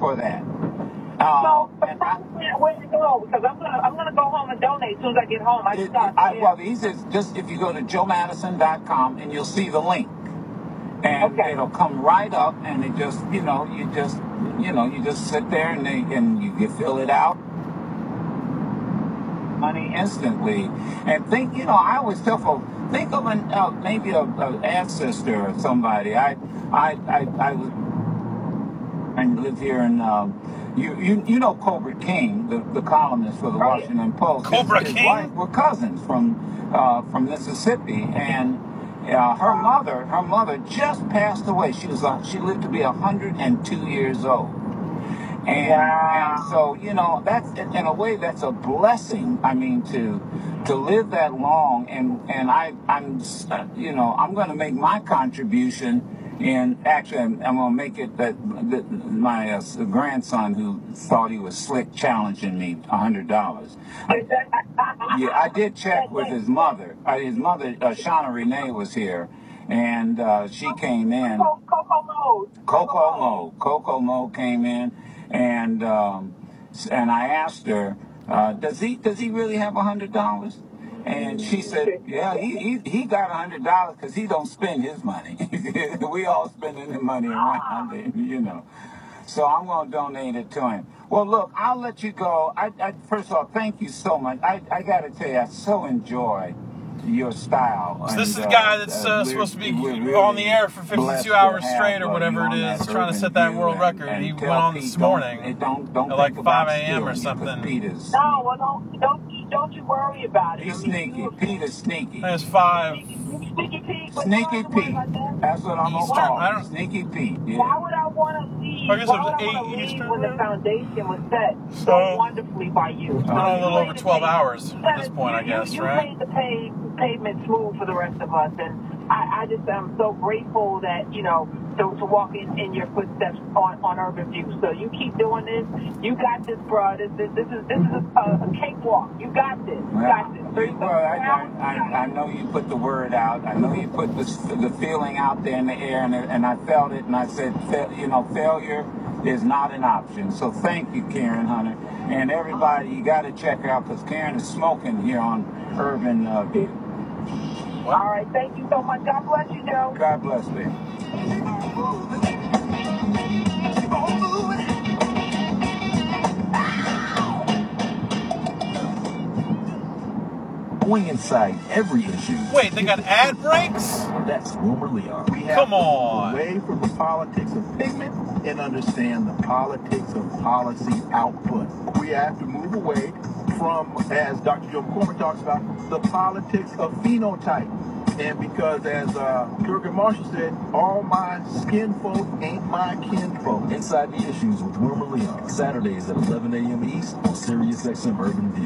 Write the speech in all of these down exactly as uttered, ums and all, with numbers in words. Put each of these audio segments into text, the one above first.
for that. So, Um, and I, where to go? Because I'm gonna I'm gonna go home and donate as soon as I get home. I it, just got I, well, the easiest just if you go to joe madison dot com and you'll see the link, and Okay. it'll come right up, and it just you know you just you know you just sit there and they, and you, you fill it out. Money instantly, and think you know I always tell folks think of an uh, maybe a, a ancestor or somebody. I I I I was and live here in um, you you you know Cobra King, the, the columnist for the Oh, yeah. Washington Post. Cobra his, his King? wife were cousins from uh, from Mississippi, and uh, her mother her mother just passed away. She was uh, she lived to be a hundred and two years old. And, Wow. and so, you know, that's, in a way, that's a blessing. I mean, to to live that long. And, and I, I'm, you know, I'm going to make my contribution. And actually, I'm, I'm going to make it that, that my uh, grandson, who thought he was slick, challenging me one hundred dollars. I, yeah, I did check with his mother. Uh, his mother, uh, Shauna Renee, was here. And uh, she came in. Coco Mo. Coco Mo. Coco Mo came in. And um, and I asked her, uh, does he does he really have a hundred dollars? And she said, yeah, he he, he got a hundred dollars because he don't spend his money. We all spending the money around it, you know. So I'm going to donate it to him. Well, look, I'll let you go. I, I first of all, thank you so much. I I got to tell you, I so enjoy your style. So this is And, the guy uh, that's uh, uh, we're- supposed to be we're really on the air for blessed fifty-two to hours have, straight or uh, whatever you it on is, that trying to urban set that view world and- record. and He tell went on Pete, this don't- morning it don't, don't at like think about five a.m. or stealing, because something. Pete is, No, well, don't don't don't you worry about it. he's I mean, sneaky. you- Pete is sneaky. There's five. Sneaky Pete. but Sneaky you know what Pete. I mean? That's what I'm gonna Eastern, call I him. don't- Sneaky Pete. Why Yeah. would I want to leave? I guess Why it was would I eight want to leave Eastern, when the right? foundation was set so, So- wonderfully by you? It's been on a little over twelve paid- hours at this point, I you- guess, you, right? You paid the pay, pavement smooth for the rest of us, and I, I just am so grateful that you know to, to walk in, in your footsteps on, on Urban View. So you keep doing this. You got this, bro. This, this, this is this is a, a cakewalk. You got this. You Well, got this. So you- well, I, I, I, I know you put the word out. I know you put the, the feeling out there in the air, and, and I felt it, and I said, fa- you know, failure is not an option. So thank you, Karen Hunter. And everybody, you got to check her out, because Karen is smoking here on Urban uh, View. All right. Thank you so much. God bless you, Joe. God bless me. Going inside every issue. Wait, they got ad breaks? That's Rumor Leon. We have Come to on. move away from the politics of pigment and understand the politics of policy output. We have to move away from, as Doctor Joe McCormick talks about, the politics of phenotype. And because, as uh, Thurgood Marshall said, all my skin folk ain't my kin folk. Inside the Issues with Rumor Leon, Saturdays at eleven a.m. East on Sirius X M Urban View.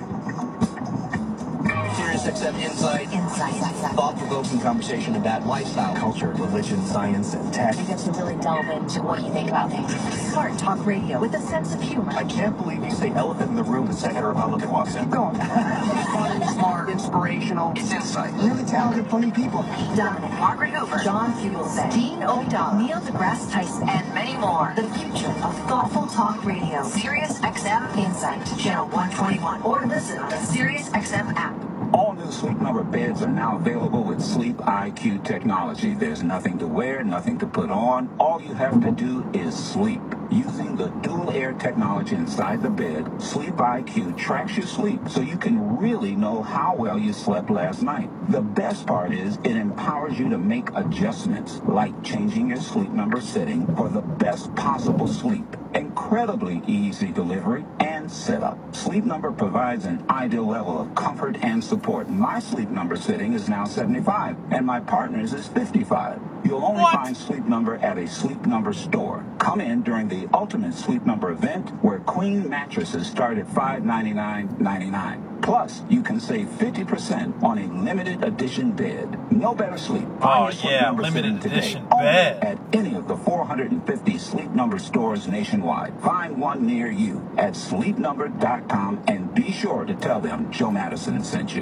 Sirius X M Insight. Insight. Thought-provoking conversation about lifestyle. Culture, religion, science, and tech. We get to really delve into what you think about things. Smart talk radio with a sense of humor. I can't believe you say elephant in the room. The second Republican walks in. Go on. Fun, smart, inspirational. It's Insight. Really talented, funny people. Dominic, Margaret Hoover, John Fugelsang, Dean O'Donnell, Neil deGrasse Tyson, and many more. The future of thoughtful talk radio. Sirius X M Insight, channel one twenty-one, or listen on the Sirius X M app. All new Sleep Number beds are now available with Sleep I Q technology. There's nothing to wear, nothing to put on. All you have to do is sleep. Using the dual air technology inside the bed, Sleep I Q tracks your sleep so you can really know how well you slept last night. The best part is it empowers you to make adjustments, like changing your Sleep Number setting for the best possible sleep. Incredibly easy delivery and setup. Sleep Number provides an ideal level of comfort and support. My Sleep Number setting is now seventy-five, and my partner's is fifty-five. You'll only What? find Sleep Number at a Sleep Number store. Come in during the Ultimate Sleep Number event, where queen mattresses start at five ninety-nine ninety-nine. Plus, you can save fifty percent on a limited edition bed. No better sleep. Find Oh, your Sleep yeah, Number limited setting today, edition only bed. at any of the four hundred fifty Sleep Number stores nationwide. Find one near you at sleep number dot com and be sure to tell them Joe Madison sent you.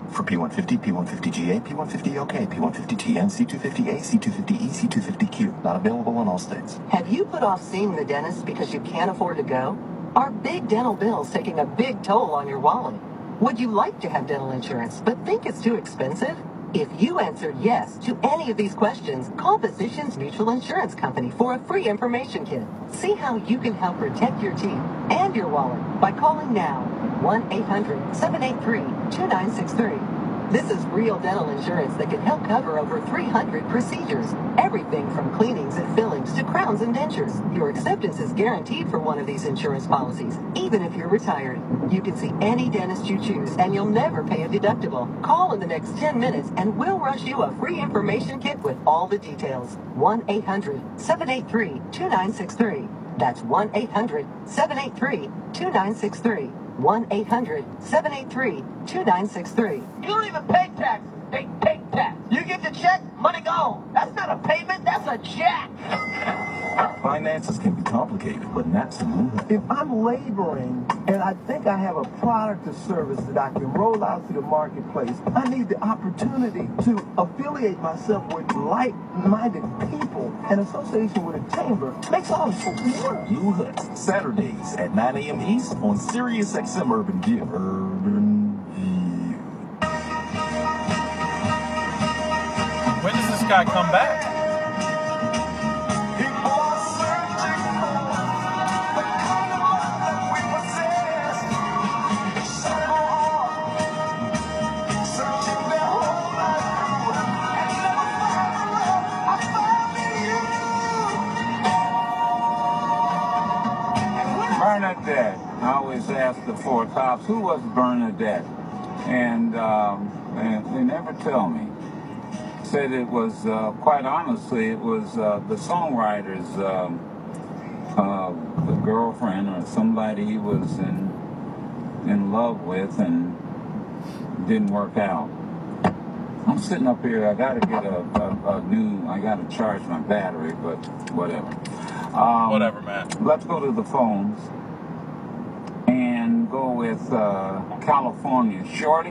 For P one fifty, P one fifty G A, P one fifty L K, P one fifty T N, C two fifty A, C two fifty E, C two fifty Q. Not available in all states. Have you put off seeing the dentist because you can't afford to go? Are big dental bills taking a big toll on your wallet? Would you like to have dental insurance but think it's too expensive? If you answered yes to any of these questions, call Physicians Mutual Insurance Company for a free information kit. See how you can help protect your teeth and your wallet by calling now one eight hundred, seven eight three, two nine six three. This is real dental insurance that can help cover over three hundred procedures. Everything from cleanings and fillings to crowns and dentures. Your acceptance is guaranteed for one of these insurance policies, even if you're retired. You can see any dentist you choose, and you'll never pay a deductible. Call in the next ten minutes, and we'll rush you a free information kit with all the details. one eight hundred, seven eight three, two nine six three. That's one eight hundred, seven eight three, two nine six three. one eight hundred, seven eight three, two nine six three. You don't even pay taxes. They take tax. You get the check, money gone. That's not a payment, that's a check. Finances can be complicated, but not to Blue Hood. If I'm laboring and I think I have a product or service that I can roll out to the marketplace, I need the opportunity to affiliate myself with like-minded people. An association with a chamber makes all this work. Blue Hood, Saturdays at nine a.m. East on Sirius X M Urban View. Urban View. When does this guy come back? Bernadette. I always ask the four tops, who was Bernadette? And um, they, they never tell me. Said it was, uh, quite honestly, it was uh, the songwriter's um, uh, the girlfriend or somebody he was in in love with and didn't work out. I'm sitting up here, I gotta get a, a, a new, I gotta charge my battery, but whatever. Um, Whatever, man. Let's go to the phones and go with uh, California. Shorty?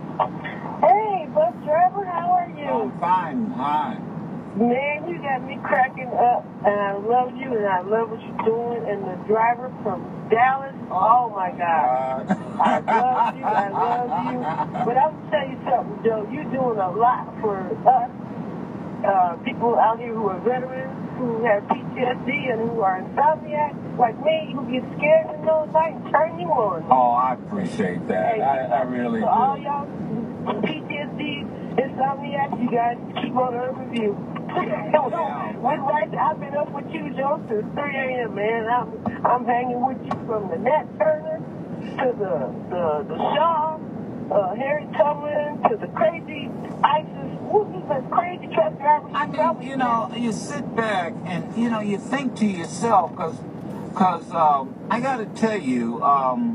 Hey, bus driver, how are you? I'm fine. Hi. Man, you got me cracking up, and I love you, and I love what you're doing. And the driver from Dallas, oh my God, Uh, I love you, I love you. But I'm gonna tell you something, Joe. You're doing a lot for us, uh, people out here who are veterans, who have P T S D, and who are insomniacs, like me, who get scared in the middle of the night and turn you on. oh, I appreciate that. I, I really So all do. y'all P T S D, insomniacs, you guys keep on Urban View. We're right, I've been up with you, Joe, since three a.m., man. I'm, I'm hanging with you from the Nat Turner to the the, the Shaw, uh, Harry Tubman, to the crazy ISIS, who's the crazy truck driver? I mean, you know, you sit back and, you know, you think to yourself, because cause, um, I got to tell you, um,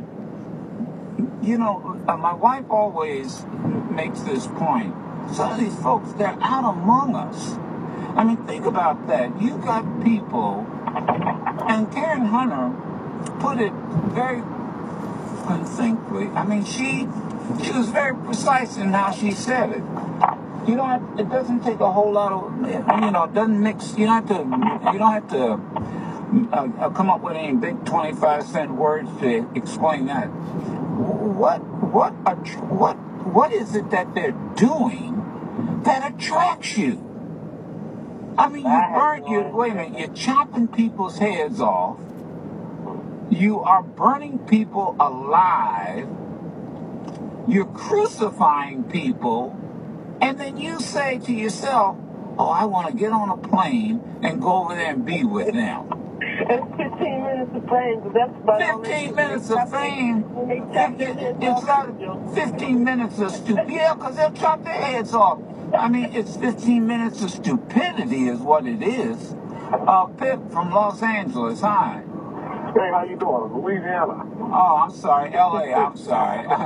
you know, uh, my wife always makes this point. Some of these folks, they're out among us. I mean, think about that. You got people, and Karen Hunter put it very succinctly. I mean, she she was very precise in how she said it. You don't have, it doesn't take a whole lot of, you know, it doesn't mix, you don't have to, you don't have to uh, come up with any big twenty-five cent words to explain that. What, what, what, what is it that they're doing that attracts you? I mean, you burn, you, wait a minute, you're chopping people's heads off. You are burning people alive. You're crucifying people. And then you say to yourself, oh, I want to get on a plane and go over there and be with them. It's fifteen minutes of fame, because that's about fifteen minutes of fame. It, it, it's got fifteen minutes of stupidity. Yeah, because they'll chop their heads off. I mean, it's fifteen minutes of stupidity is what it is. Uh, Pip from Los Angeles, hi. Hey, how you doing? Louisiana. Oh, I'm sorry. L A, I'm sorry. I,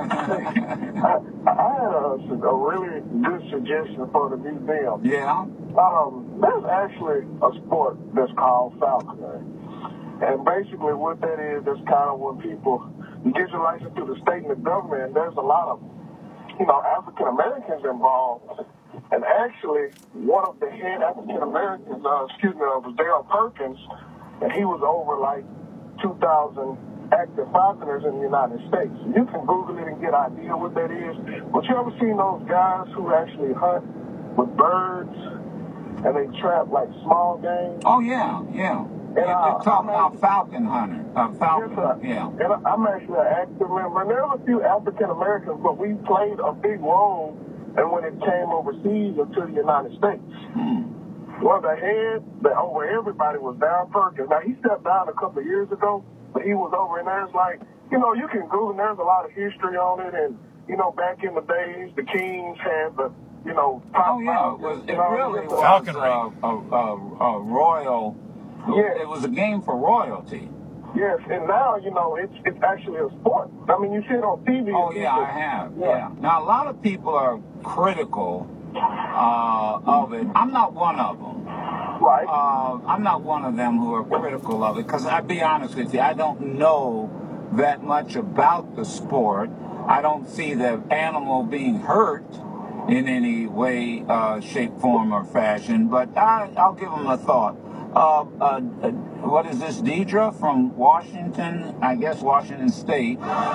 I had a, a really good suggestion for the museum. Yeah? Um, there's actually a sport that's called falconry. And basically what that is, that's kind of when people, you get your license through the state and the government, and there's a lot of them. you know, African Americans involved. And actually, one of the head African Americans, uh, excuse me, uh, was Darryl Perkins, and he was over like two thousand active falconers in the United States. You can Google it and get an idea what that is. But you ever seen those guys who actually hunt with birds and they trap like small game? Oh, yeah, yeah. And, You're uh, talking I'm about actually- falcon hunter. Uh, falcon, Yes, sir. yeah. And I- I'm actually an active member. And there were a few African Americans, but we played a big role and when it came overseas into the United States. Hmm. Well, the head that over everybody was Darryl Perkins. Now, he stepped down a couple of years ago, but he was over, and there's like, you know, you can Google, and there's a lot of history on it, and, you know, back in the days, the Kings had the, you know, top Oh, yeah, it, was, falcons, it you know, really just was Falconry. a, a, a, a royal, Yeah. it was a game for royalty. Yes, and now, you know, it's it's actually a sport. I mean, you see it on T V. Oh, it's yeah, just- I have, yeah. Now, a lot of people are critical uh, of it. I'm not one of them. Right. Uh, I'm not one of them who are critical of it because I'll be honest with you, I don't know that much about the sport. I don't see the animal being hurt in any way, uh, shape, form, or fashion, but I, I'll give them a thought. Uh, uh, uh, what is this, Deidre from Washington? I guess Washington State.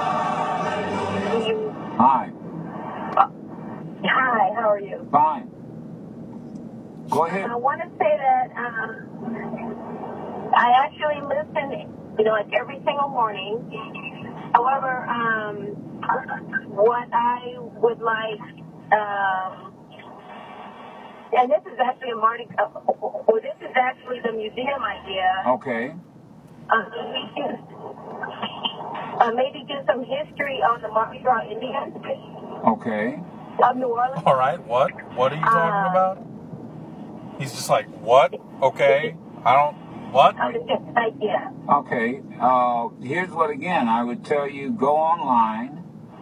Hi. Hi, how are you? Fine. Go ahead. I want to say that um, I actually listen, you know, like every single morning. However, um, what I would like, um, and this is actually a Mardi, uh, well, this is actually the museum idea. Okay. Uh, we can, uh, maybe do some history on the Mardi Gras Indians Okay. of New Orleans. All right, what? What are you talking Uh, about? He's just like, what? Okay. I don't, what? I'm just an idea. Okay. Uh, here's what, again, I would tell you, go online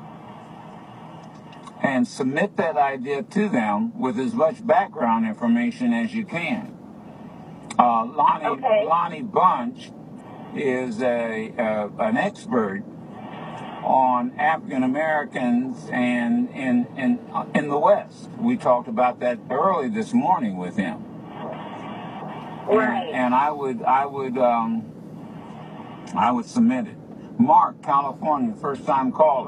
and submit that idea to them with as much background information as you can. Uh, Lonnie, Okay. Lonnie Bunch is a uh, an expert on African Americans and in in uh, in the West. We talked about that early this morning with him. Right. And, and I would I would um, I would submit it. Mark, California, first time caller.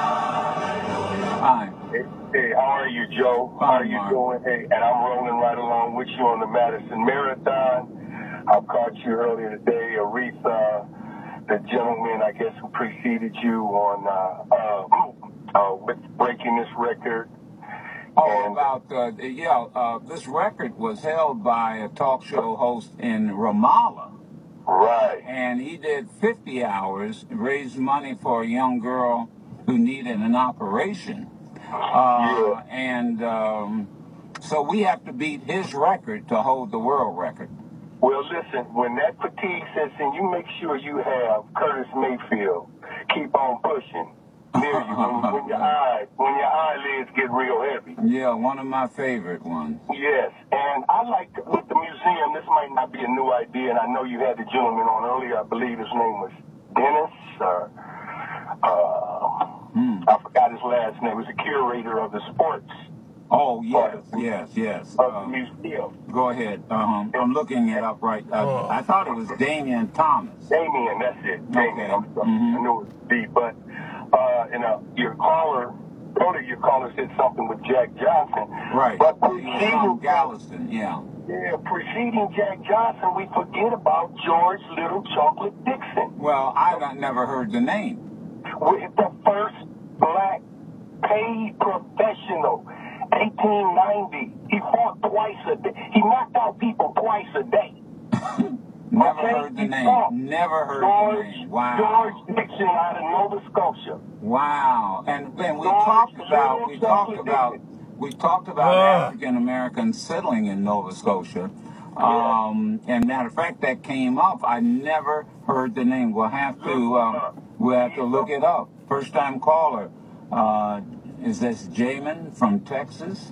Hi. Hey, hey, how are you, Joe? How Fine, are you Mark. doing? Hey, and I'm rolling right along with you on the Madison Marathon. I caught you earlier today, Aretha, the gentleman, I guess, who preceded you on uh, uh, uh, with breaking this record. Oh, And- about uh, yeah. Uh, this record was held by a talk show host in Ramallah, Right. and he did fifty hours, raised money for a young girl who needed an operation. Uh, And um, so we have to beat his record to hold the world record. Well, listen, when that fatigue sets in, you make sure you have Curtis Mayfield. Keep on pushing. Near you when, when your eyes, when your eyelids get real heavy. Yeah, one of my favorite ones. Yes, and I like to, with the museum, this might not be a new idea, and I know you had the gentleman on earlier, I believe his name was Dennis, or, uh, Hmm. I forgot his last name, he was the curator of the sports Oh, yes, yes, yes. of the Uh, museum. go ahead. Uh-huh. I'm looking it up right. Uh, I thought it was Damian Thomas. Damien, that's it, Damien, I'm sorry, Mhm. I knew it was D, but, uh, and uh, your caller, earlier your caller said something with Jack Johnson. Right. But He was from preceding Galveston, yeah. Yeah, preceding Jack Johnson, we forget about George Little Chocolate Dixon. Well, I got- never heard the name. With the first black paid professional, eighteen ninety. He fought twice a day. He knocked out people twice a day. Never Okay, heard the he name. fought Never heard George, the name. Wow. George Dixon out of Nova Scotia. Wow. And then we George talked about Little we talked Chocolate about Dixon. we talked about Ugh. African Americans settling in Nova Scotia. Um, and matter of fact, that came up. I never heard the name. We'll have to uh, we'll have to look it up. First time caller. Uh, is this Jamin from Texas?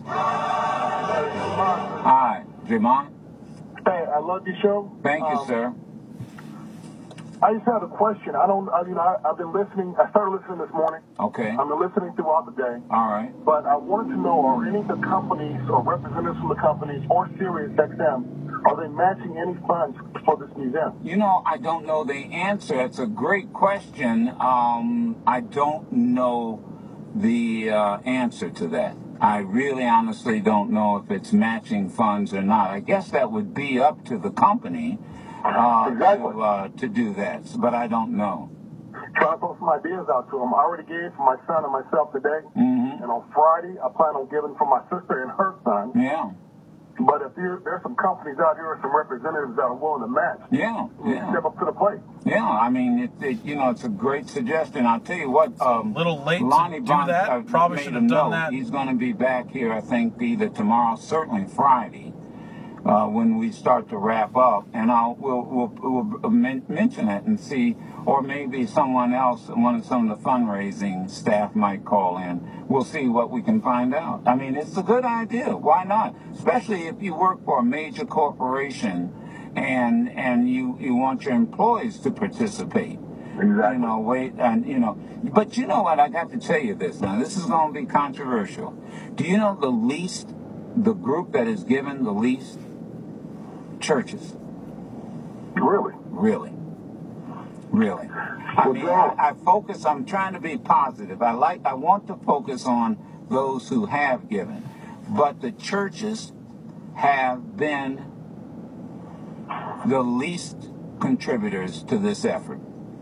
Hi, Jamon. Hey, I love your show. Thank you, Um, sir. I just had a question. I don't, I, you know, I, I've been listening. I started listening this morning. Okay. I've been listening throughout the day. All right. But I wanted to know, are any of the companies or representatives from the companies or Sirius X M, are they matching any funds for this museum? You know, I don't know the answer. It's a great question. Um, I don't know the uh, answer to that. I really honestly don't know if it's matching funds or not. I guess that would be up to the company uh, exactly. to, uh, to do that, but I don't know. Try to throw some ideas out to them. I already gave for my son and myself today, mm-hmm. and on Friday I plan on giving for my sister and her son. Yeah. But if there, there's some companies out here, some representatives that are willing to match, yeah, yeah. step up to the plate. Yeah, I mean, it, it, you know, it's a great suggestion. I'll tell you what, um, a little late Lonnie to do Bond, that. uh, Probably made should a have done note. that. He's going to be back here, I think, either tomorrow, certainly Friday, uh, when we start to wrap up, and I'll we'll we'll, we'll men- mention it and see, or maybe someone else, one of some of the fundraising staff might call in. We'll see what we can find out. I mean, it's a good idea. Why not? Especially if you work for a major corporation and and you, you want your employees to participate. Exactly. You know, wait, and you know, but you know what? I got to tell you this. Now, this is going to be controversial. Do you know the least, the group that is given the least? Churches. Really? Really. Really. I mean, I, I focus, I'm trying to be positive. I like, I want to focus on those who have given. But the churches have been the least contributors to this effort.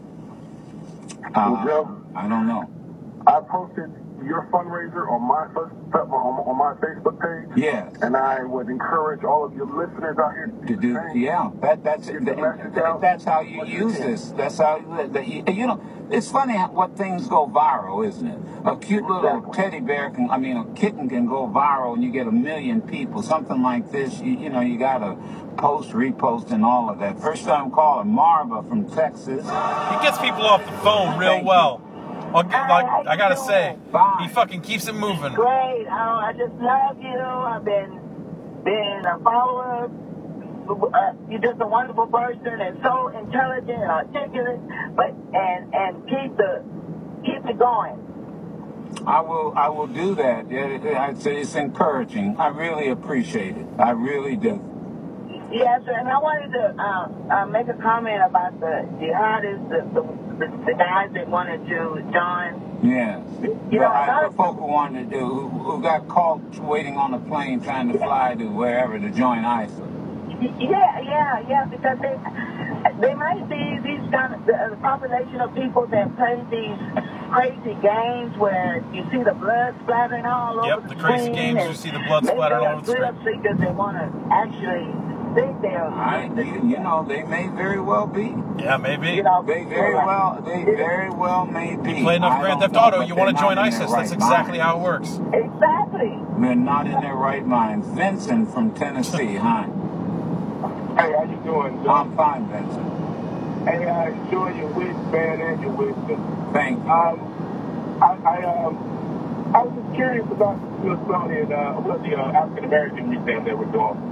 Uh, well, Joe, I don't know. I posted your fundraiser on my first, on, on my Facebook page. Yes. And I would encourage all of your listeners out here to do. Yeah, that that's it. That, that's how you use this. That's how that, you know. It's funny how, what things go viral, isn't it? A cute little exactly. teddy bear can, I mean, a kitten can go viral, and you get a million people. Something like this, you, you know, you got to post, repost, and all of that. First time caller, Marva from Texas. He gets people off the phone real Thank well. I'll get, like, I gotta doing? say, Fine. he fucking keeps it moving. Great. Oh, I just love you. I've been been a follower. Uh, you're just a wonderful person and so intelligent and articulate. But and and keep the keep it going. I will. I will do that. It, it, I'd say it's encouraging. I really appreciate it. I really do. Yes, and I wanted to uh, uh, make a comment about the jihadists, the, the, the, the guys that wanted to join. Yes. You the, know, I, the folk who wanted to do, who, who got caught waiting on a plane trying to fly to wherever to join ISIL. Yeah, yeah, yeah, because they they might be these kind of the, the population of people that play these crazy games where you see the blood splattering all yep, over the Yep, the crazy games you see the blood splattering all over the screen. Maybe they're they want to actually think they're... I, you, you know, they may very well be. Yeah, maybe. You know, they very well, they very well may be. You play enough Grand Theft Auto, you want to join ISIS. Right That's exactly mind. how it works. Exactly. They're not in their right minds. Vincent from Tennessee, hi. Hey, how you doing, I'm John? fine, Vincent. Hey, I enjoy your wit, man, and your wisdom. Thank you. Um, I, I, um, I was just curious about the Smithsonian, uh, what the uh, African American Museum they were doing.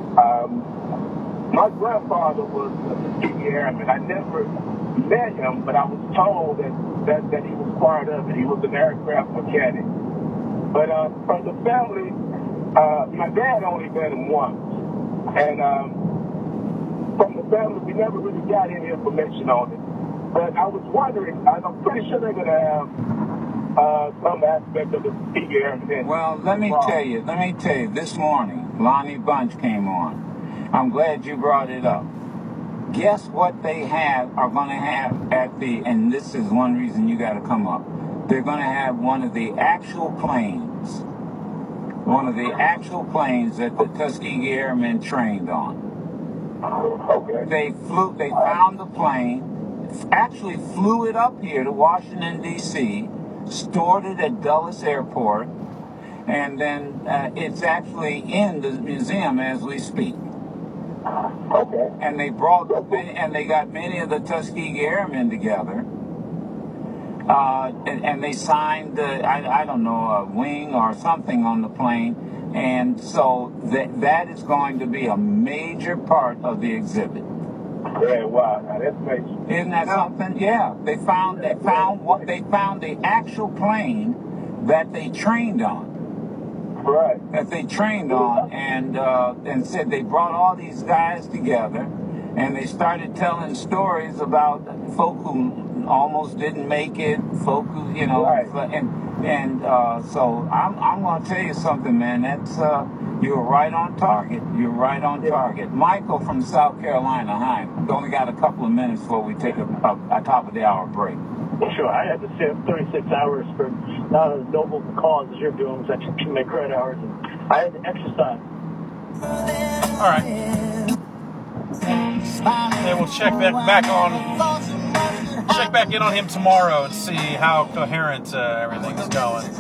Um, my grandfather was a Tuskegee Airman. I never met him, but I was told that, that, that he was part of it. He was an aircraft mechanic. But uh, from the family, uh, my dad only met him once. And um, from the family, we never really got any information on it. But I was wondering, I'm pretty sure they're going to have uh, some aspect of the Tuskegee Airmen. Well, let me tell you, let me tell you, this morning, Lonnie Bunch came on. I'm glad you brought it up. Guess what they have, are going to have at the, and this is one reason you got to come up. They're going to have one of the actual planes, one of the actual planes that the Tuskegee Airmen trained on. Okay. They flew, they found the plane, actually flew it up here to Washington, D C, stored it at Dulles Airport, and then uh, it's actually in the museum as we speak. Okay. And they brought, and they got many of the Tuskegee Airmen together, uh, and, and they signed, uh, I, I don't know, a wing or something on the plane, and so that that is going to be a major part of the exhibit. Yeah, wow. Now that's amazing. Isn't that something? Yeah, they found they found what they found the actual plane that they trained on. Right. That they trained on, and uh, and said they brought all these guys together, and they started telling stories about folk who almost didn't make it, folk who, you know, right. and and uh, so I'm I'm gonna tell you something, man. That's uh, you're right on target. You're right on target. Michael from South Carolina. Hi. We only got a couple of minutes before we take a, a, a top of the hour break. Sure, I had to save thirty-six hours for not as noble cause as you're doing, because I took my credit hours, and I had to exercise. All right. Okay, we'll check that back on. Check back in on him tomorrow and see how coherent uh, everything is going.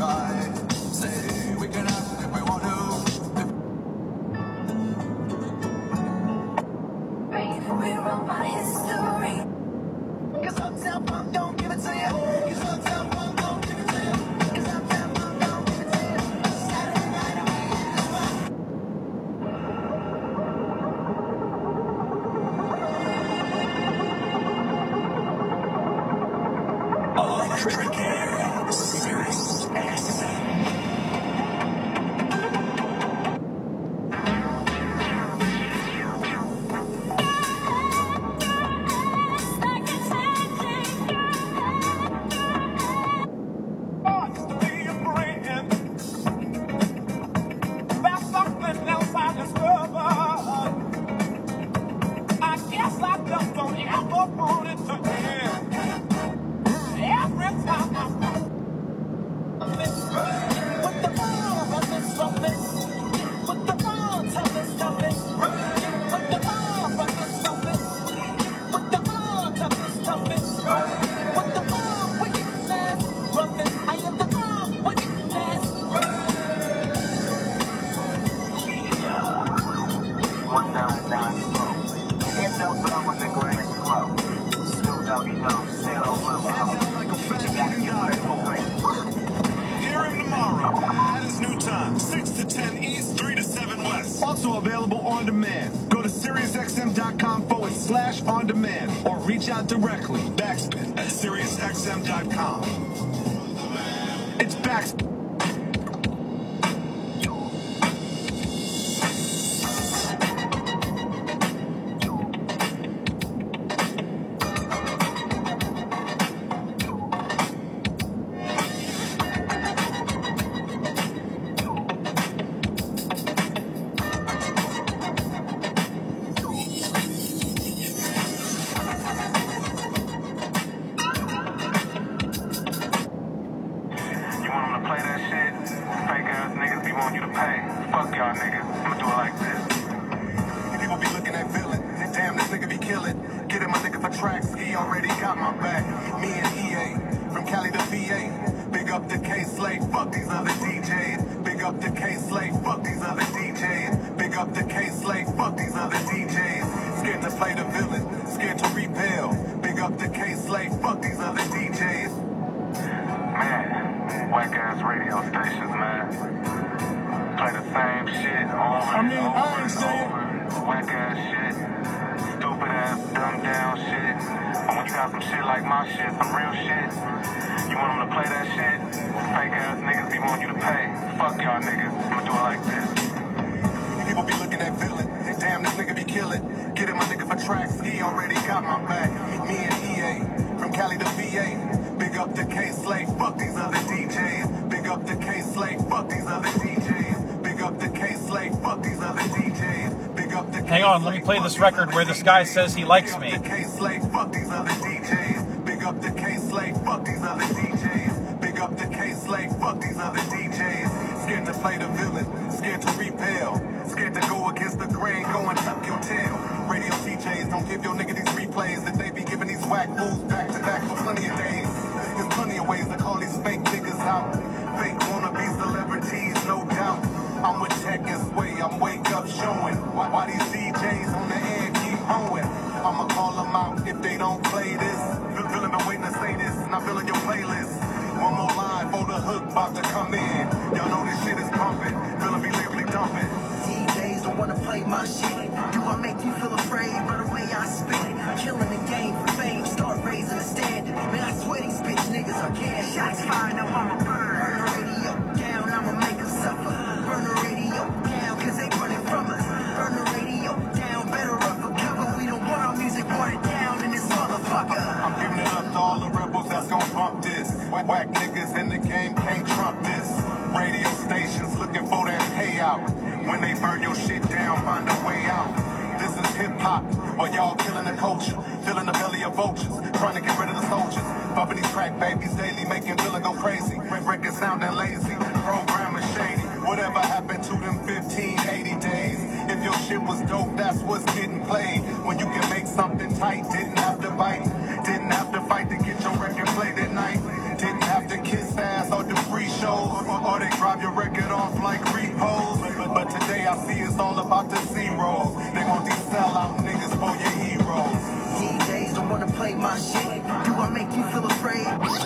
Electric Air, Sirius X M. Also available on demand. Go to SiriusXM.com forward slash on demand or reach out directly. Backspin at SiriusXM dot com. It's Backspin. Hang on, let me play this record where this guy says he likes me. Big up the K-Slate, fuck these other D Js. Big up the K-Slate, fuck these other D Js. Scared to play the villain, scared to repel. Scared to go against the grain, go and tuck your tail. Radio D Js, don't give your nigga these replays that they be giving these whack moves back to back for plenty of days. There's plenty of ways to call these fake niggas out. Fake wannabe celebrities, no doubt. I'm with Tech and Sway, I'm wake up showing. Why, why these D Js on the air keep hoeing? I'ma call them out if they don't play this. Feeling been waiting to say this, not feeling your playlist. One more line for the hook about to come in. Y'all know this shit is pumping, feeling me lyrically dumping. D Js don't wanna play my shit. Do I make you feel afraid by the way I spit? fire, now I'ma burn. Burn the radio down, I'ma make them suffer. Burn the radio down, cause they running from us. Burn the radio down, better run for cover. We don't want our music watered down in this motherfucker. I'm giving it up to all the rebels that's gon' bump this. Whack, whack niggas in the game can't trump this. Radio stations looking for that payout. When they burn your shit down, find a way out. This is hip-hop, while y'all killing the culture. Filling the belly of vultures, trying to get rid of the soldiers. Bumping these crack babies daily, making Villa go crazy. Rent records sounding lazy, programming shady. Whatever happened to them fifteen, eighty days? If your shit was dope, that's what's getting played. When you can make something tight, didn't have to bite. Didn't have to fight to get your record played at night. Didn't have to kiss ass or do free shows. Or, or they drive your record off like repos. But, but today I see it's all about the zeros. They want these sellout niggas for your heroes. D Js don't wanna play my shit. Do I make you feel afraid?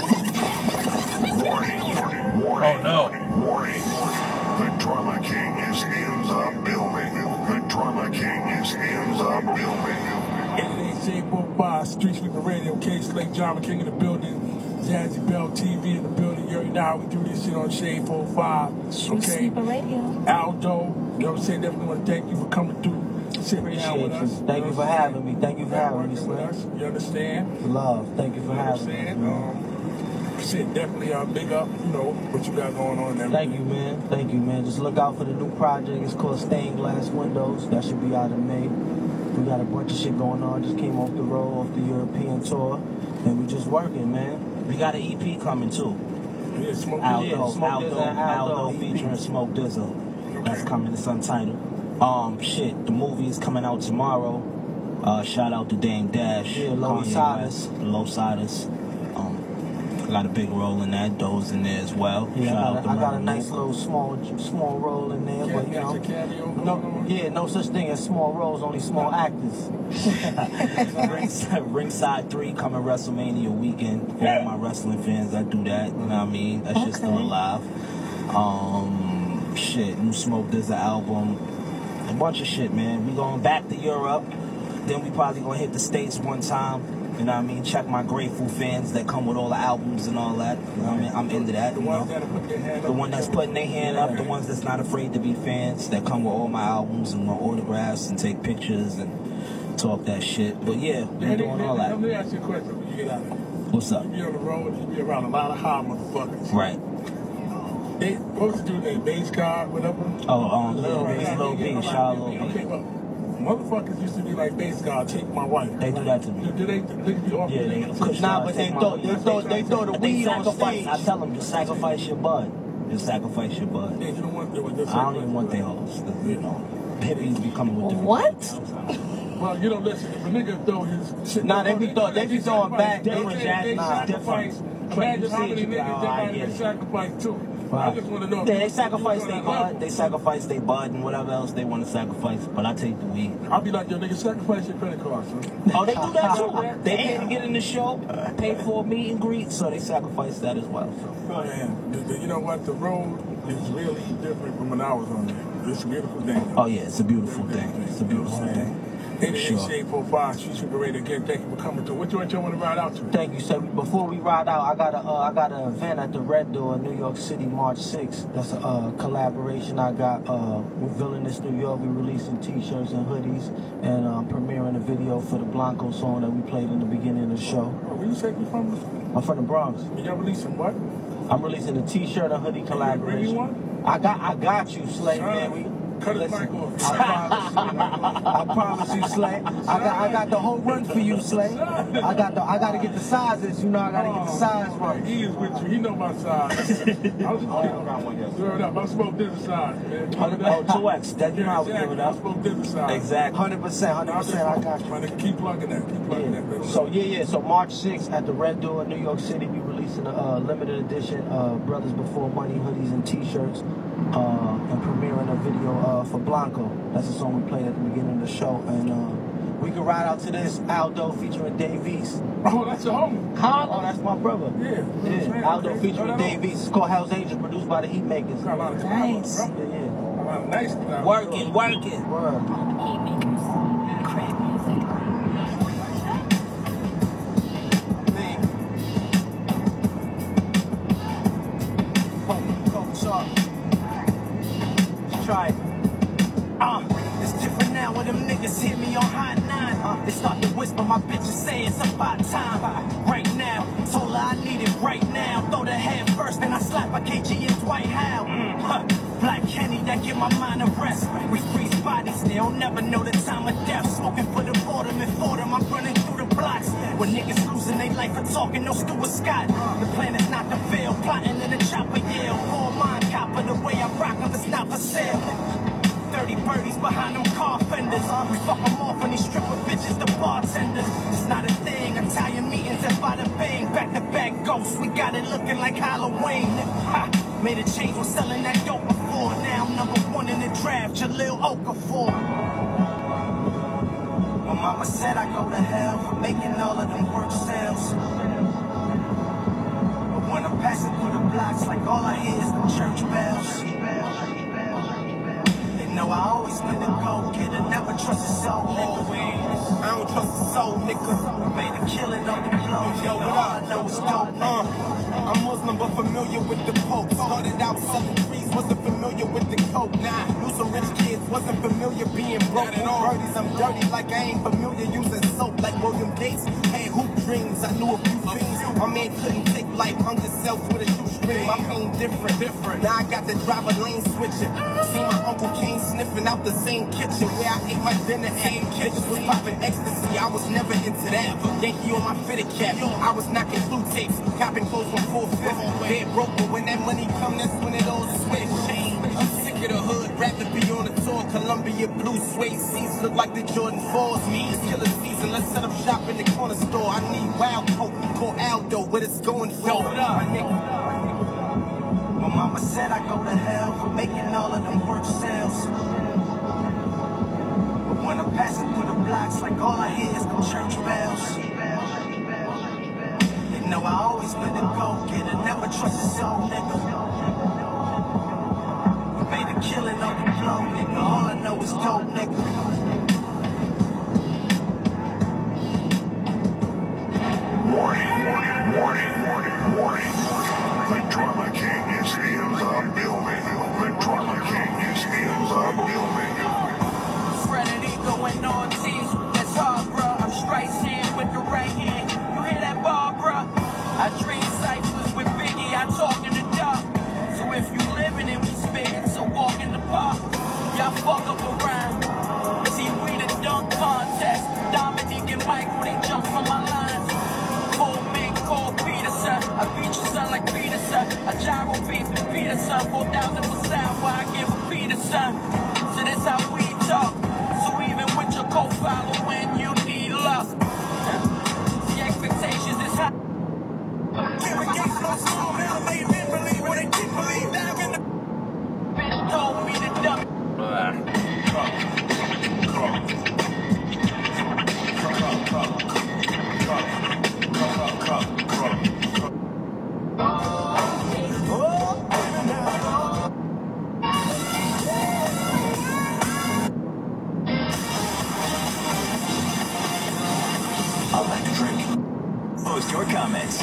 Oh no. Warning. The Drama King is in the building. The Drama King is in the building. eighty-eight Shade four five, Street Sweeper Radio, K-Slate, Drama King in the building, Jazzy Bell T V in the building. You already know how we do this shit on Shade four five. Street Okay. Sweeper Radio. Aldo, you know what I'm saying? Definitely want to thank you for coming through. Sitting down with us. Thank you for having me. Thank you for having me, Slim. You understand? Love. Thank you for You know what I'm having me. saying? Um, shit, definitely uh, big up, you know, what you got going on there. Thank you, man. Thank you, man. Just look out for the new project. It's called Stained Glass Windows. That should be out in May. We got a bunch of shit going on. Just came off the road, off the European tour. And we just working, man. We got an E P coming, too. Yeah, Smoke Aldo, yeah, Aldo, Aldo, Aldo, Aldo featuring Smoke Dizzle. That's coming. It's untitled. Um, shit, the movie is coming out tomorrow. Uh, shout out to Dame Dash. Yeah, Low Kanye Siders. West, Low Siders. Um, got a big role in that. Doe's in there as well. Yeah, shout I out got, to a, I got a Murder nice Luke. little small small role in there, but you know, no, yeah, no such thing as small roles, only small actors. Ringside, Ringside three coming WrestleMania weekend. For all my wrestling fans that do that, you know what I mean? That shit's still alive. Um, shit, new Smoke Dizzle album. A bunch of shit, man. We going back to Europe. Then we probably gonna hit the States one time. You know what I mean? Check my Grateful fans that come with all the albums and all that. You know what I mean? I'm into that. You know? The one that's putting their hand up, the ones that's not afraid to be fans, that come with all my albums and my autographs and take pictures and talk that shit. But yeah, we Hey, doing hey, all that. Let me ask you a question when you get out. What's up? You be on the road, you be around a lot of high motherfuckers. Right. They what's the dude name? Bass God, whatever. Oh, um, Lil Right. B, Lil B, Yeah, shout out Lil B. Okay, but motherfuckers used to be like, Bass God, take my wife. They do that to me. Do, do they? They be offering Yeah, they niggas push Nah, out, but take they my- throw- they throw- they throw the They weed on sacrifice- stage. I tell them, just sacrifice your bud. Just sacrifice your bud. Yeah, you don't want to. I don't even want their hoes. You know, hippies be coming with different. What? Well, you don't listen. If a nigga throw his shit, Nah, they be throw- they be throwing back. They, They they, was they, jacking. Nah, sacrifice. different. Imagine You how see it, many you be like, niggas oh, they I might get be it. sacrificed too. I Right. just want to know. if Yeah, you- they you sacrifice on their that level. bud. They sacrifice their bud and whatever else they want to sacrifice. But I take the weed. I'll be like, yo, nigga, sacrifice your credit card, son. Oh, they do that too. They pay to get in the show, pay for a meet and greet, so they sacrifice that as well. Oh, man. The- the- You know what? The road is really different from when I was on there. It's a beautiful thing. Oh yeah, it's a beautiful thing. It's a beautiful thing. eight eight Sure. eight four five, Street Sweeper Radio. Again, thank you for coming to. What joint you want to ride out to? Thank you, sir. Before we ride out, I got a uh, I got an event at the Red Door in New York City, March sixth. That's a uh, collaboration I got uh, with Villainous New York. We releasing T-shirts and hoodies, and um, premiering a video for the Blanco song that we played in the beginning of the show. Oh, where you say you from? I'm from the Bronx. And y'all releasing what? I'm releasing a T-shirt and hoodie Really collaboration. one? I got I got you, Slay, man. We, Cut his listen, mic off. I promise, I promise you, Slay. I got I got the whole run for you, Slay. I got the I gotta get the sizes, you know. I gotta get the size right. He is with you. He know my size. I was just kidding. Word up. I spoke this size, man. Oh, two X. That you know how we give it I up. spoke this size. Exactly. Hundred percent, hundred percent. I got you. Man, keep plugging that. Keep plugging that, baby. So yeah, yeah. So March sixth at the Red Door in New York City, we releasing a uh, limited edition uh, Brothers Before Money hoodies and T-shirts, uh, and premiering a video uh, for Blanco. That's the song we played at the beginning of the show, and uh, we can ride out to this Aldo featuring Dave East. Oh, that's your homie. Huh? Oh, that's my brother. Yeah. Yeah. Aldo Okay. featuring Oh, Dave East. It's called Hell's Angel, produced by the Heat Makers. Got a lot of Nice. talent, Yeah, bro. yeah. A lot of nice talent. Working, working. Word. niggas hear me on hot nine. Uh, they start to whisper, my bitches say it's about time. Right now, told her I need it right now. Throw the head first, then I slap my K G and Dwight Howe. Mm. Huh. Black Kenny, that give my mind a rest. We freeze bodies, they'll never know the time of death. Smoking for the boredom and Fordham, I'm running through the blocks. When niggas losing their life for talking, no Stuart Scott. The plan is not to fail, plotting in the chopper yell. All mine, copper, the way I rock them, it's not for sale. thirty birdies behind them car fenders. We fuck them off when these stripper bitches, the bartenders. It's not a thing, Italian meetings and bada bang. Back to back ghosts, we got it looking like Halloween. Ha, made a change when selling that dope before. Now I'm number one in the draft, Jaleel Okafor. My mama said I go to hell for making all of them work sales. But when I'm passing through the blocks, like all I hear is the church bells. No, I always been a go-getter, never trust a soul, nigga. I don't trust a soul, nigga. Made a killing on the floor, yo, what I know is dope, uh. I'm Muslim but familiar with the Pope. Started out selling trees, wasn't familiar with the coke. Nah, knew some rich kids, wasn't familiar being broke. Birdies, I'm dirty like I ain't familiar using soap. Like William Gates, had hoop dreams, I knew a few things. My man couldn't take life, hung himself with a shoestring. My pain different, different. Now I got the driver lane switching. See my Uncle King sniffing out the same kitchen where I ate my dinner at. Niggas was popping ecstasy, I was never into that. Yankee on my fitted cap, I was knocking blue tapes, copping clothes from four fifth. Dead broke, but when that money come, that's when it all switch. I'm sick of the hood, rather be on a tour. Columbia blue suede seats look like the Jordan fours. Me, it's killer season, let's set up shop in the corner store. I need wild coat, call Aldo, what it's going for. My nigga. My mama said I go to hell for making all of them work sales. But when I'm passing through the blocks, like all I hear is the church bells. You know I always been a go-getter, never trust a soul, nigga. Made a killing on the floor, nigga. All I know is dope, nigga. Warning, warning, warning, warning, warning. The Drama King is in the building. The Drama King is in the building. Serenity going on teams, that's hard, bruh. I'm Streisand with the right hand. You hear that bar, bruh? I dream ciphers with Biggie, I talk in the dark. So if you living it, we spitting, so walk in the park. Y'all fuck up around. See, we the dunk contest. Dominique and Michael, they jump from my lines. Full big call Peterson. I beat your son like Peterson. A gyro beef and Peterson. four thousand for sound, why I give a Peterson. So that's how we talk. So even with your co-follow when you need luck. The expectations is high. Bitch told me to dump. Electric. Post your comments.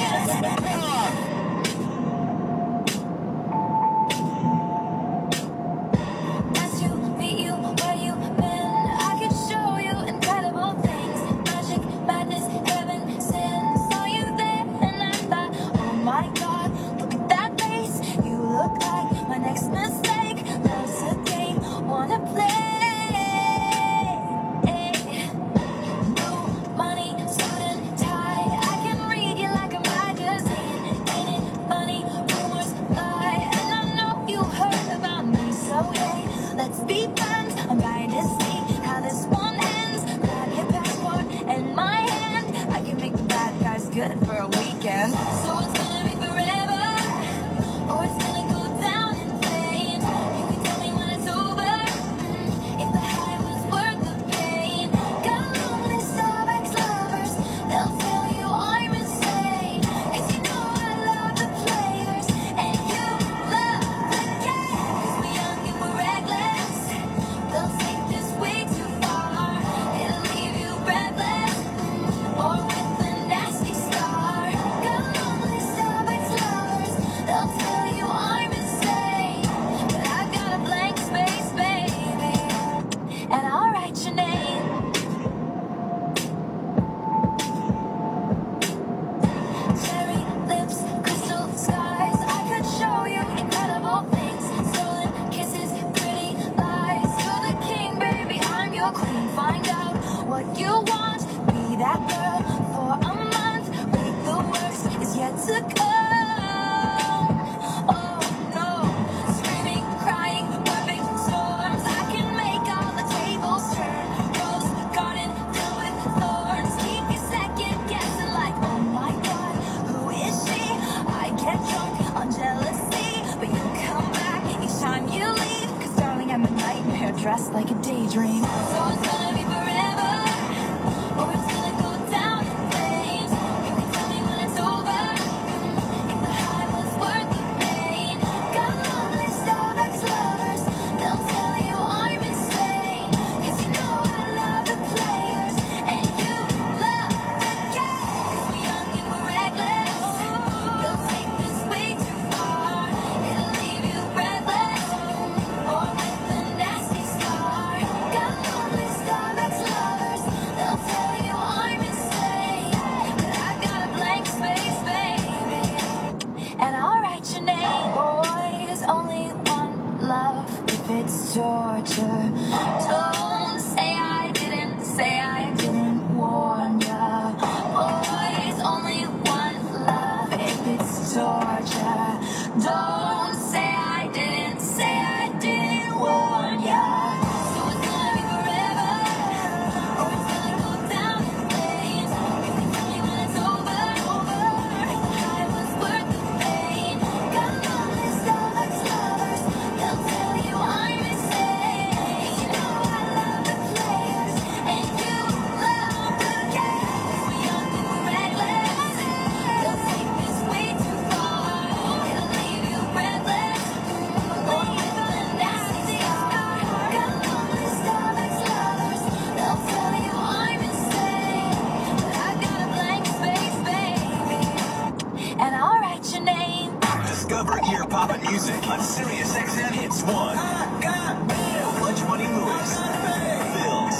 Good for a weekend. So it's gonna be forever, or it's gonna go down in flames. You can tell me when it's over, if the high was worth the pain. Got a long list of ex-lovers, they'll tell you I'm insane. Cause you know I love the players, and you love the game. Cause we're young and we're reckless, they'll take this way too far. It'll leave you breathless, or with the nasty star. Got a long to come. Oh no, screaming, crying, perfect storms. I can make all the tables turn. Rose garden filled with thorns. Keep you second guessing like, oh my God, who is she? I get drunk on jealousy, but you come back each time you leave. Cause darling, I'm a nightmare dressed like a daydream. So it's gonna be forever, or it's gonna go down in flames. You can tell me when it's over, if the high was worth the pain. Got a long list of ex-lovers, they'll tell you I'm insane. Cause you know I love the players, and you love the game. Cause we're young and we're reckless, they'll take this way too far. It'll leave you breathless, or with a nasty scar. Got a long list of ex-lovers, they'll tell you I'm insane. But I got a blank space, baby, and I'll write your name. Boys, only one love if it's torture. Don't say I didn't, say I didn't warn ya. Boys, only one love if it's torture. Don't say I didn't, say I didn't warn ya. So it's gonna be forever, or it's gonna go down in flames. You can tell me when it's over, over. If the high was worth the pain. Got a long list of ex-lovers, they'll tell you I'm insane. You know I love the players, and you love the game. We're young and we're reckless, they'll take this way too far. It'll leave you breathless, or with a nasty scar. Got a long list of ex-lovers, they'll tell you I'm insane. But I got a blank space, baby, and I'll write your name. Discover ear poppin' music on Sirius X M Hits one. Lunch Money Lewis. Bills.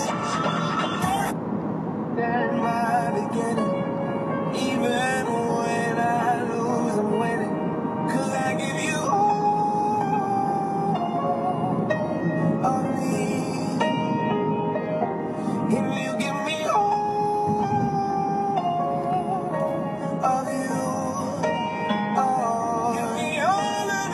There's my beginning. Even when I lose, I'm winning. Cause I give you all of me. And you give me all of you. Oh, give me all of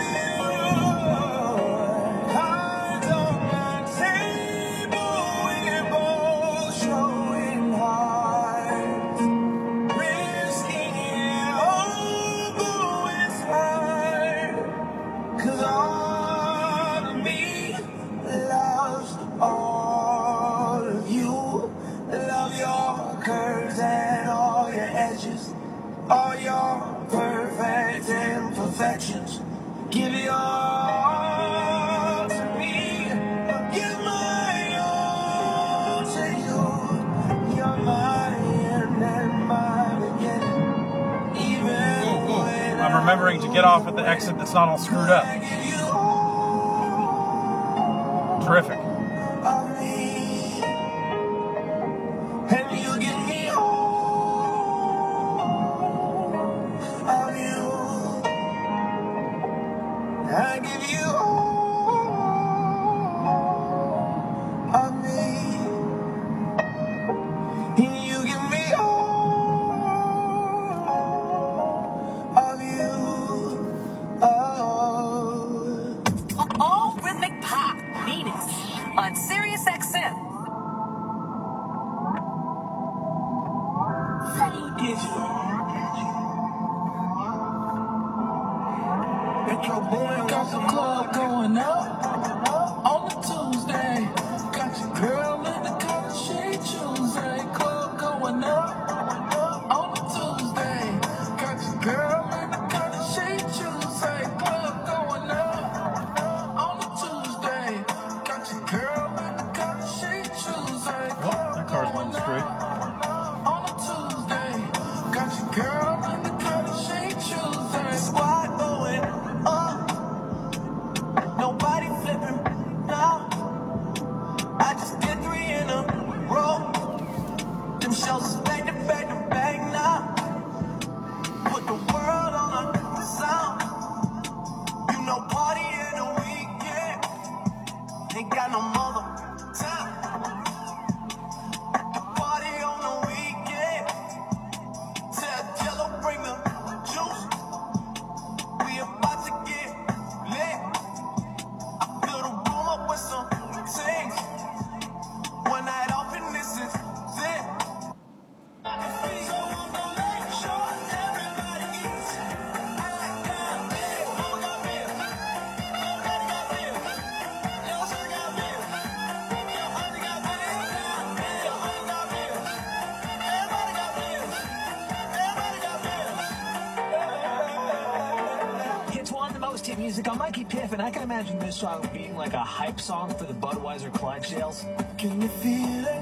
you. Cards on my table, we're both showing hearts. Risking it all, though it's hard. Cause all of me loves all of you. Love your curves and all your edges, all your perfect imperfections. Give your all to me. Give my all to you. You're my end and my beginning. Even when I'm remembering to get off at the exit that's not all screwed up. Terrific. of me, and you give me all of you. I give you all of me, and you give me all of you. Oh. All rhythmic pop, Venus, on Sirius X M. Got the club going up on a Tuesday. Got your girl in the color shade Tuesday. Club going up on a Tuesday. Got your girl in the color shade Tuesday. Club going up on a Tuesday. Got your girl in the color shade Tuesday. Oh, that car's going straight. On a Tuesday, got your girl in the color shade Tuesday. Squad going up. Nobody post-hit music on Mikey Piffin. I can imagine this song being like a hype song for the Budweiser Clydesdales. Can you feel it?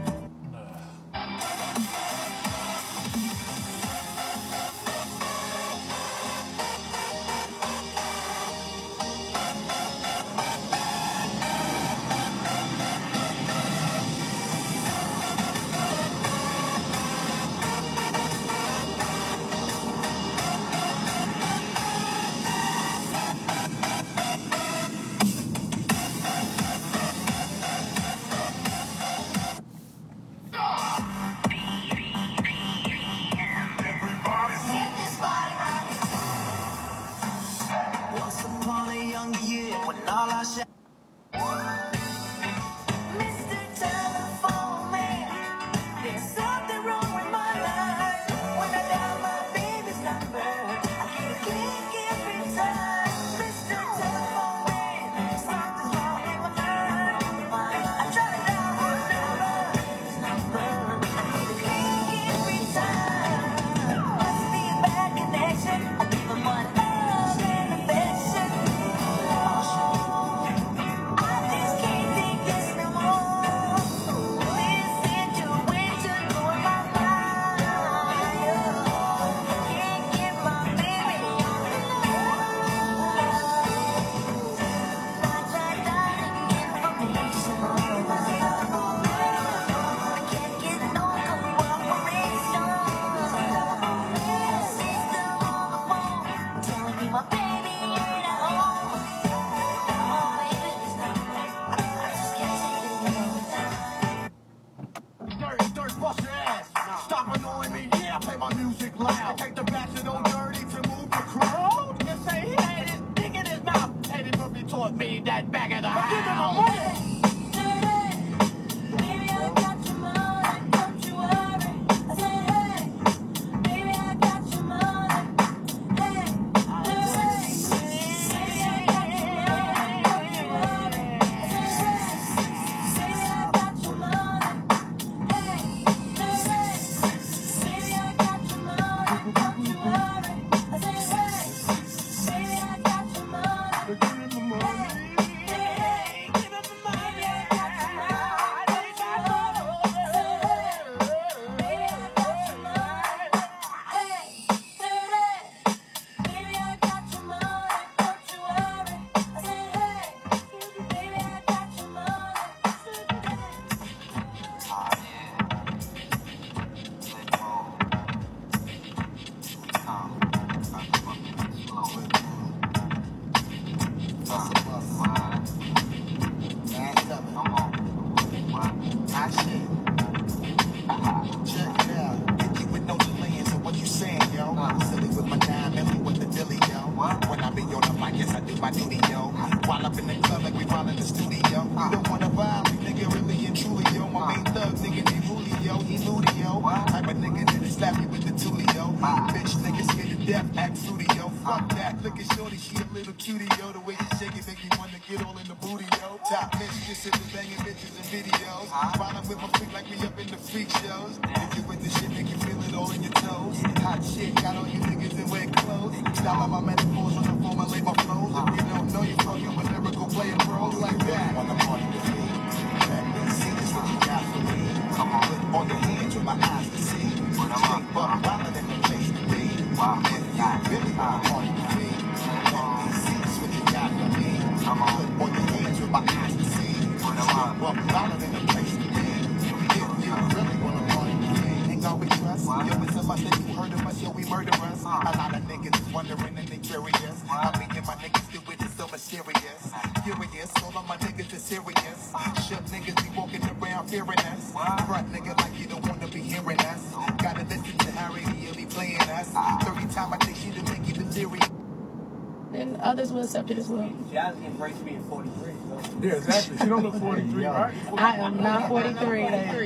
And others will accept it as well. Jazz embraced me at forty-three. Yeah, exactly. She don't look forty-three, right? I am not forty-three.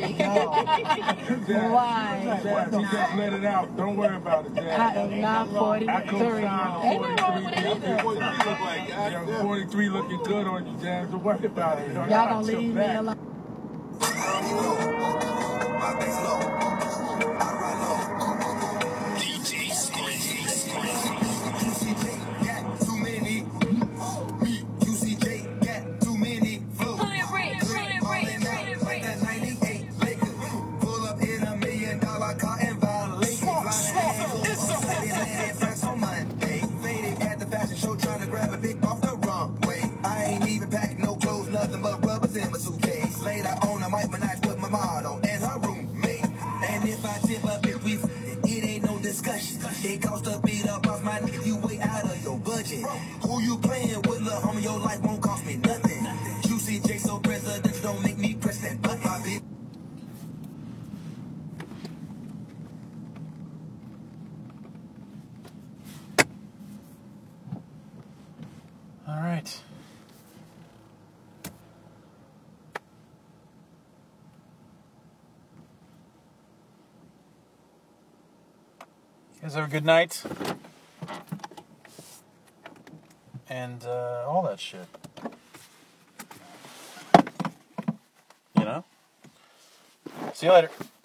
Why? Jazz, you just let it out. Don't worry about it, Jazz. I am not forty-three. I co-sign Ain't nothing wrong with it either. Young forty-three looking good on you, Jazz. Don't worry about it. Y'all gonna leave me alone. Too many It cost a beat up off my nigga, you way out of your budget. Who you playing with, lil' homie? Your life won't cost me nothing. Juicy J so presidential, don't make me press that button, my bitch. All right. You guys have a good night. And uh, all that shit. You know? See you later.